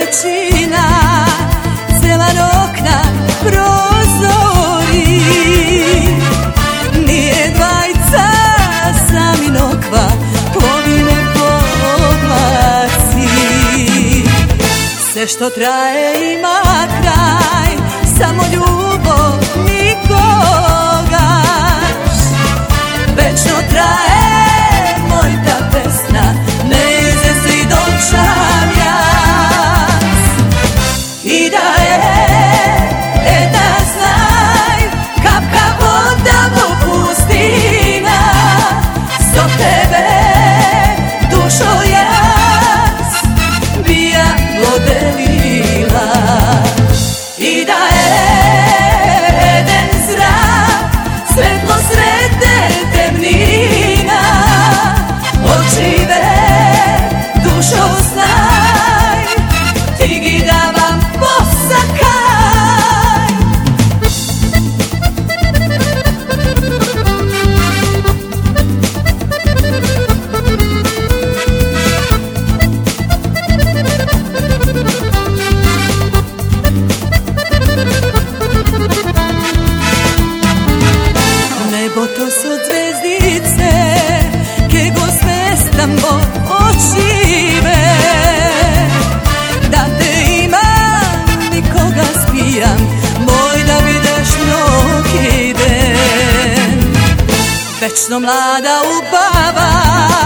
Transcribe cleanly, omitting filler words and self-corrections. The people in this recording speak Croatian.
veličina, celan okna, prozori. Nije dvajca sami nokva, plovi nebo oblaci. Sve što traje ima kraj, samo ljubav nikoga. Večno traje moj ta pesna, ne izvesti dočam jas. I da je da znaj, kapka voda mu pustina, so tebe dušo jas bija podelila. I da je eden zrak, svetlo srede temnina, očive dušo znaj, ti gi davam posakaj. Nebo to su zvezdice, ke go svestamo očive. Da te imam i koga spijam, moj da vidiš mnogi den. Večno mlada ubava,